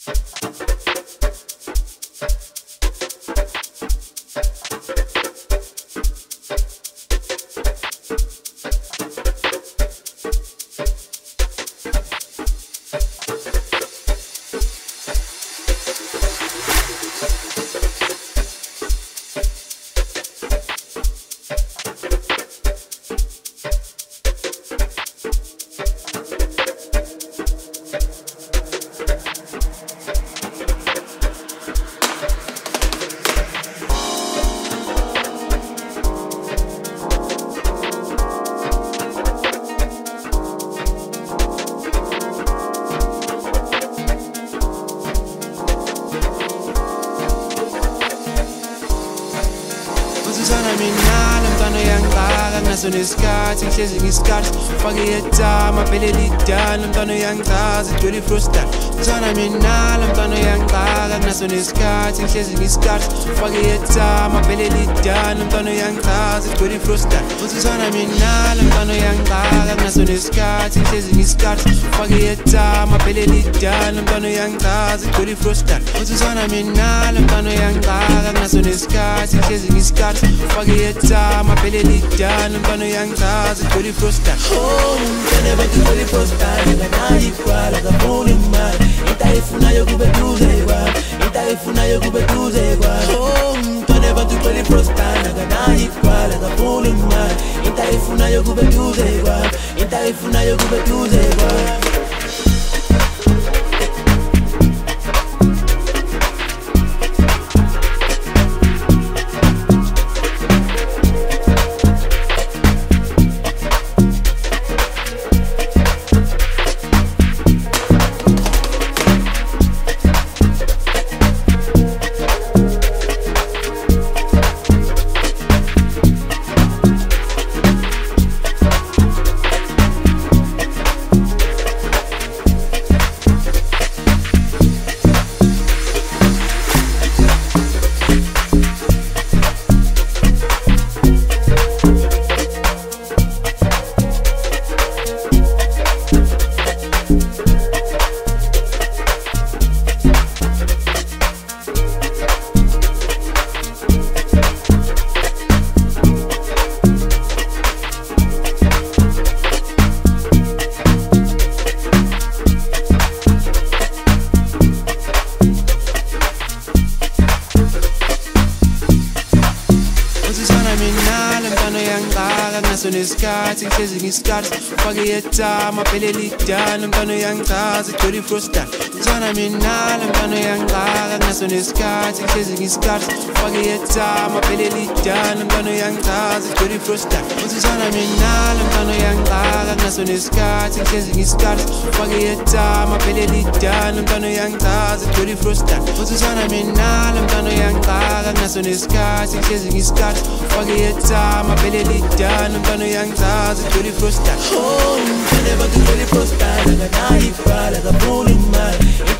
Nesikhathi ngihlezi ngisikhathi ufake yetama phela lidana mntwana uyangichaza igcwele ifrostal uthana mina la mntwana uyangiqaka kunaso nesikhathi ngihlezi ngisikhathi ufake yetama phela lidana mntwana uyangichaza igcwele ifrostal uthana mina la mntwana uyangiqaka kunaso nesikhathi ngihlezi ngisikhathi ufake yetama phela lidana mntwana uyangichaza igcwele ifrostal uthana mina la mntwana uyangiqaka kunaso nesikhathi ngihlezi ngisikhathi ufake yetama phela lidana mntwana uyangichaza igcwele ifrostal oh mntwana bathi igcwele ifrostal nganayi kwala ngafuna imali into ayifunayo kube duze kwami into ayifunayo kube duze kwami oh mntwana bathi igcwele ifrostal nganayi kwala ngafuna imali into ayifunayo kube duze kwami into ayifunayo kube duze kwami nesikhathi ngihlezi ngisikhathi ufake yetama phela lidana mntwana uyangichaza igcwele ifrostal uthana mina la mntwana uyangiqaka kunaso nesikhathi ngihlezi ngisikhathi ufake yetama phela lidana mntwana uyangichaza igcwele ifrostal uthana mina la mntwana uyangiqaka kunaso nesikhathi ngihlezi ngisikhathi ufake yetama phela lidana mntwana uyangichaza igcwele ifrostal uthana mina la mntwana uyangiqaka kunaso nesikhathi ngihlezi ngisikhathi ufake yetama phela lidana mntwana uyangichaza igcwele ifrostal oh mntwana bathi igcwele ifrostal nganayi kwala ngafuna imali